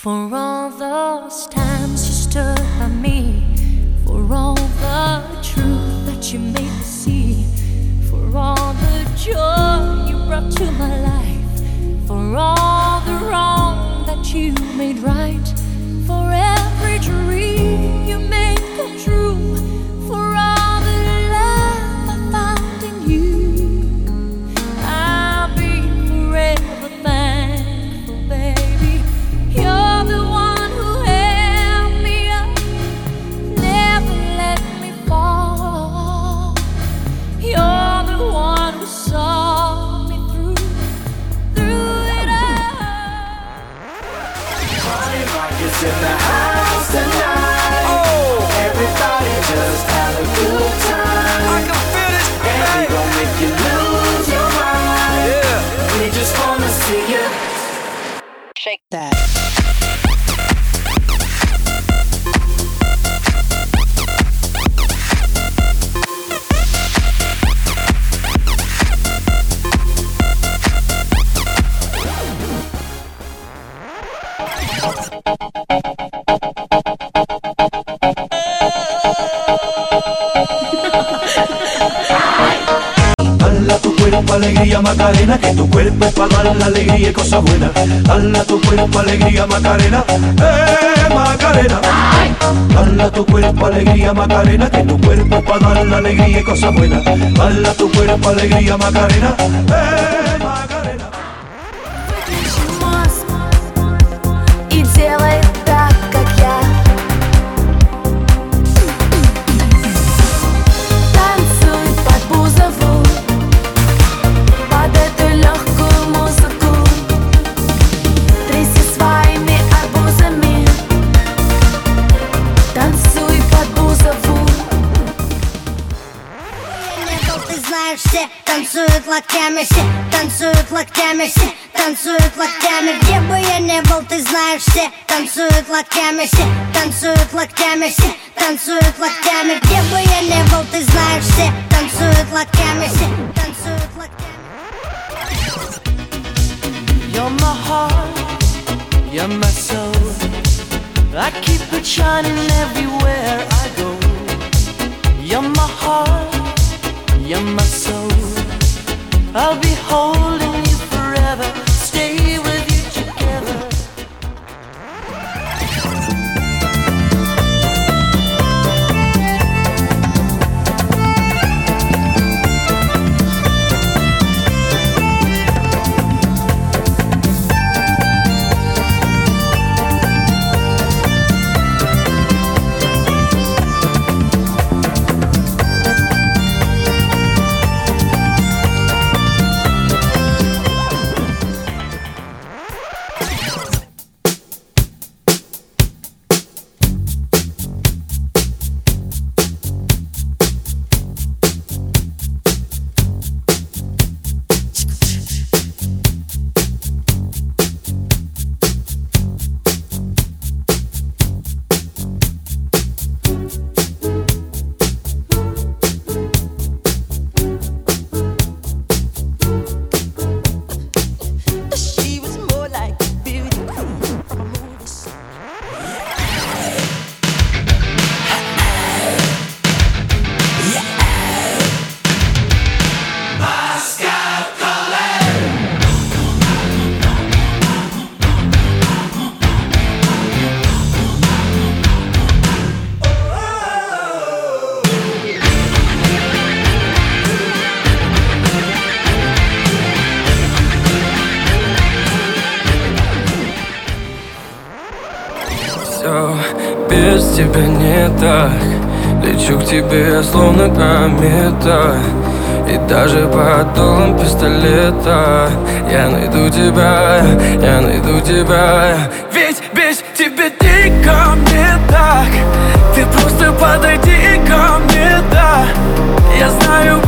For all those times you stood by me, for all the truth that you made me see, for all the joy you brought to my life, for all the wrong that you made right, for every dream you made come true, for all the love I found in you, I'll be forever thankful, baby. You're the one who held me up, never let me fall. You're the one who saw me through it all. Party rock is in the house tonight. Oh, everybody just have a good time. I can feel this, and we gon' make you lose your mind. Yeah, we just wanna see you shake that. Dala tu cuerpo alegría Macarena, que tu cuerpo es para dar la alegría y cosas buenas. Dala tu cuerpo alegría Macarena, Macarena. Dala tu cuerpo alegría Macarena, que tu cuerpo es para dar la alegría y cosas buenas. Dala tu cuerpo alegría Macarena, Macarena. И делай так, как я. Танцуй под бузову, под эту легкую музыку. Тряси своими арбузами, танцуй под бузову. Ты знаешь, все танцуют локтями, все танцуют локтями, все танцуют локтями. Где бы я не был, ты знаешь, все танцуют локтями, все танцуют локтями, все танцуют локтями. Где бы я не был, ты знаешь, все танцуют локтями, все танцуют локтями. You're my heart, you're my soul. I keep it shining everywhere I go. You're my heart, you're my soul. I'll be holding you forever, stay with you together. She was more like a beauty queen from a movie star. Все без тебя не так. Лечу к тебе, словно комета. И даже под дулом пистолета я найду тебя, я найду тебя. Ведь без тебя дико мне так. Ты просто подойди ко мне, да. Я знаю,